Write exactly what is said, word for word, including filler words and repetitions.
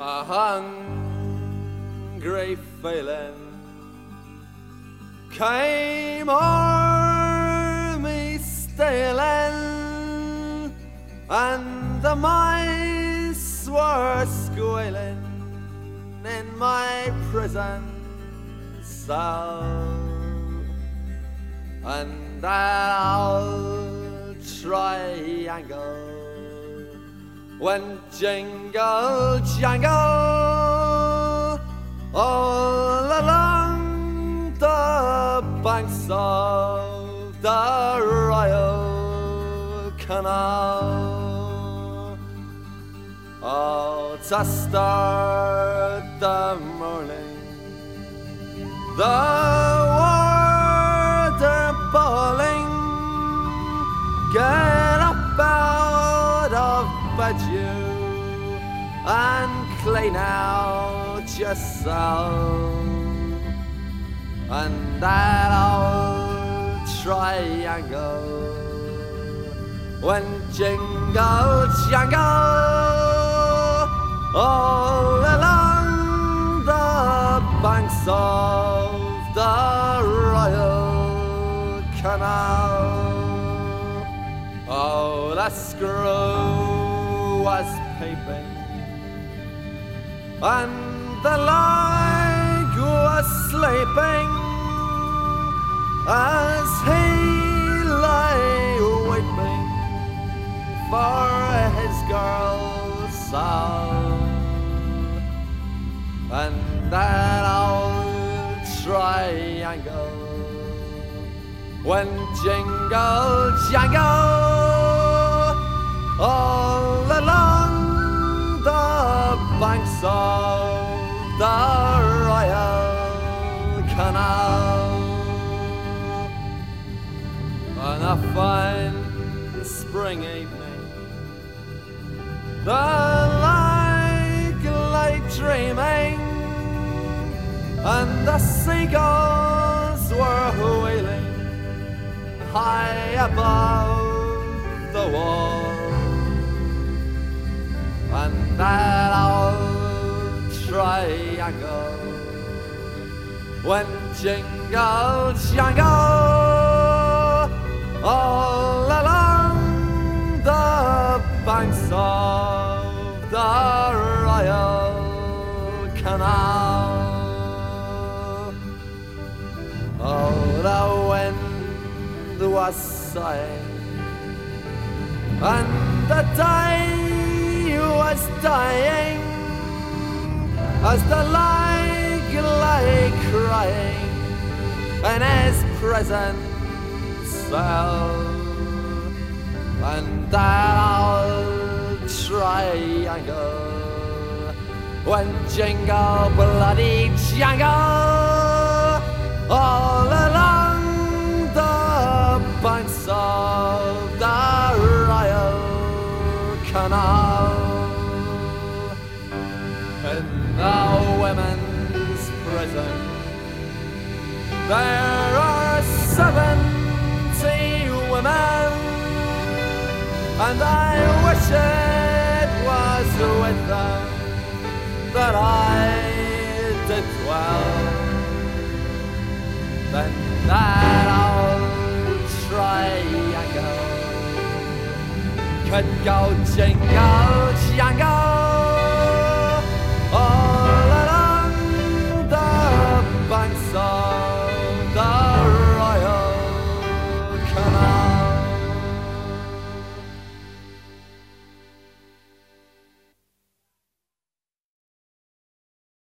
a hungry feeling came o'er me stealing, and the mice were squealing in my prison cell, and that old triangle went jingle jangle all along the banks of the Royal Canal. Oh, to start the morning, the water bawling, get up out of bed you and clean out yourself, and that old triangle went jingle jangle all along the banks of the Royal Canal. Oh, the screw was peeping, and the lag was sleeping as he lay weeping for his girl's soul, and that old triangle went jingle jangle all along the banks of the Royal Canal. On a fine spring evening, the lake lay dreaming, and the seagulls were wheeling high above the wall, and that old triangle went jingle jangle all along the banks of the Royal Canal. Oh, the wind was sighing, and the day was dying, as the lake lay crying in his prison cell, and that old triangle went jingle bloody jangle all along the banks of the Royal Canal. In the women's prison there are seventy women, and I wish it was with them that I did dwell. Then that old triangle could go jingle jangle